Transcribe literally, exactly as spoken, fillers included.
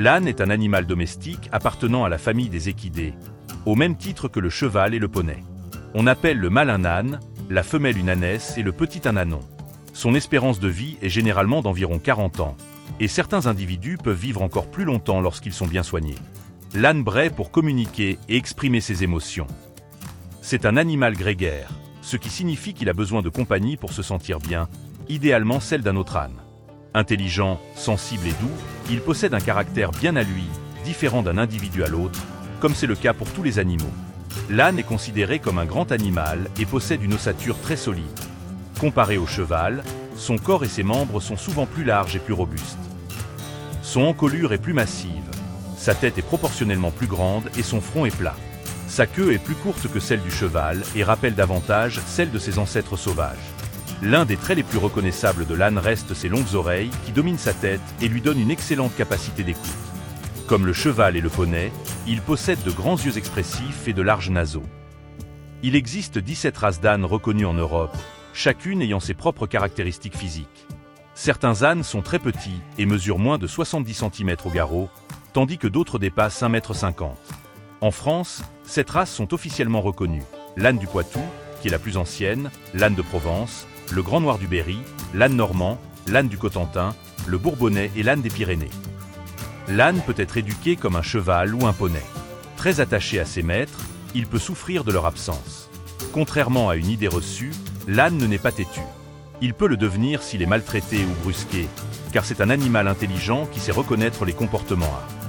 L'âne est un animal domestique appartenant à la famille des équidés, au même titre que le cheval et le poney. On appelle le mâle un âne, la femelle une ânesse et le petit un ânon. Son espérance de vie est généralement d'environ quarante ans, et certains individus peuvent vivre encore plus longtemps lorsqu'ils sont bien soignés. L'âne braie pour communiquer et exprimer ses émotions. C'est un animal grégaire, ce qui signifie qu'il a besoin de compagnie pour se sentir bien, idéalement celle d'un autre âne. Intelligent, sensible et doux, il possède un caractère bien à lui, différent d'un individu à l'autre, comme c'est le cas pour tous les animaux. L'âne est considéré comme un grand animal et possède une ossature très solide. Comparé au cheval, son corps et ses membres sont souvent plus larges et plus robustes. Son encolure est plus massive, sa tête est proportionnellement plus grande et son front est plat. Sa queue est plus courte que celle du cheval et rappelle davantage celle de ses ancêtres sauvages. L'un des traits les plus reconnaissables de l'âne reste ses longues oreilles qui dominent sa tête et lui donnent une excellente capacité d'écoute. Comme le cheval et le poney, il possède de grands yeux expressifs et de larges naseaux. Il existe dix-sept races d'ânes reconnues en Europe, chacune ayant ses propres caractéristiques physiques. Certains ânes sont très petits et mesurent moins de soixante-dix centimètres au garrot, tandis que d'autres dépassent un mètre cinquante. En France, sept races sont officiellement reconnues: l'âne du Poitou, qui est la plus ancienne, l'âne de Provence, le grand noir du Berry, l'âne normand, l'âne du Cotentin, le bourbonnais et l'âne des Pyrénées. L'âne peut être éduqué comme un cheval ou un poney. Très attaché à ses maîtres, il peut souffrir de leur absence. Contrairement à une idée reçue, l'âne ne naît pas têtu. Il peut le devenir s'il est maltraité ou brusqué, car c'est un animal intelligent qui sait reconnaître les comportements à